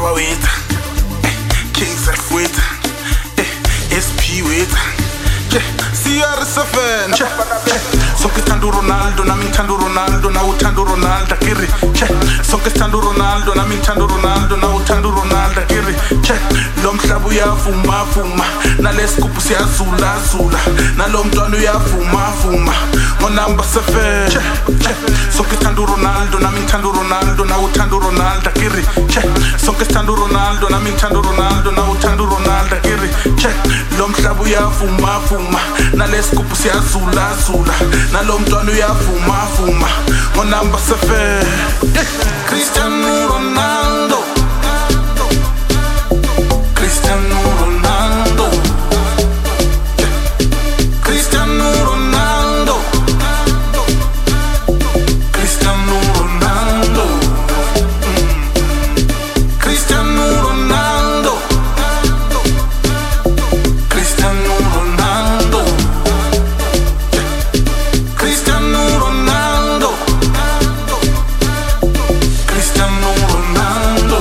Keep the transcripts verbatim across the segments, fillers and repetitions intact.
Power with Kings F with S P with C R seven. Sonke sithanda Ronaldo nami ngithanda Ronaldo na uthanda Ronaldo kiri. Sonke sithanda Ronaldo nami ngithanda Ronaldo na uthanda Ronaldo kiri. Lo mhlaba uyavuma vuma nalesigubhu siyazula zula nalo mntwana uyavuma vuma ngo number seven. Sonke sithanda Ronaldo nami ngithanda Ronaldo na uthanda Ronaldo kiri. Sonke sithanda Ronaldo nami ngithanda Ronaldo na uthanda Ronaldo kiri. Lo mhlaba uyavuma vuma nalesigubhu siyazula zula nalo mntwana uyavuma vuma ngo number seven. Cristiano Ronaldo, Cristiano Ronaldo, Cristiano Ronaldo, Cristiano Ronaldo, Cristiano Ronaldo, Cristiano Ronaldo, Cristiano Ronaldo, Cristiano Ronaldo.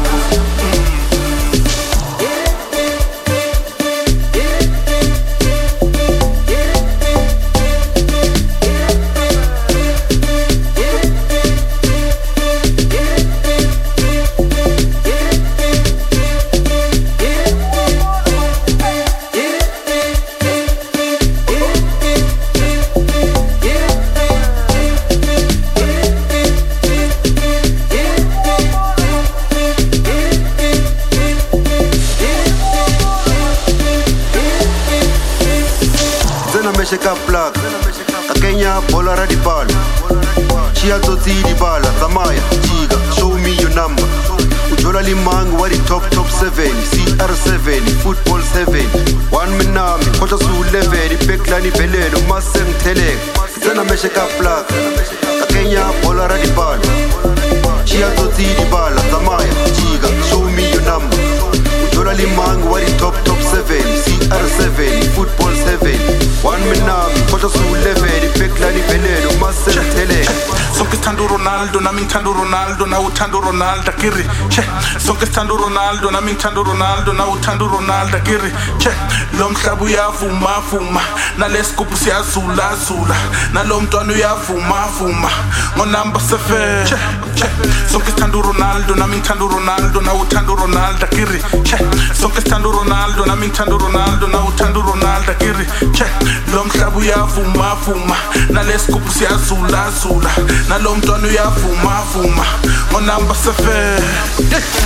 Shake up black, a Kenya bola radipal. She also see the bala, Zamaya, Chiga, show me your number. Ujola Limang, what the top top seven, C R seven, football seven. One minami, Kota Su eleven, Peklani Beleno, Masem Tele. Then I shake up black, a Kenya bola radipal. She also see the bala, Zamaya, Chiga, show me your number. Ujola Limang, what the top top seven, C R seven, football seven. One minami, Kota Su eleven, Peklani Beleno, Masem Tele. Sonke sithanda Ronaldo nami ngithanda Ronaldo na uthanda Ronaldo kiri. Sonke sithanda Ronaldo nami ngithanda Ronaldo na uthanda Ronaldo kiri. Lo mhlaba uyavuma vuma nalesigubhu siyazula zula nalo mntwana uyavuma vuma ngo number seven. Sonke sithanda Ronaldo nami ngithanda Ronaldo na uthanda Ronaldo kiri. Sonke sithanda Ronaldo nami ngithanda Ronaldo na uthanda Ronaldo kiri. Lo mhlaba uyavuma vuma nalesigubhu siyazula zula nalo mntwana uyavuma vuma ngo number seven.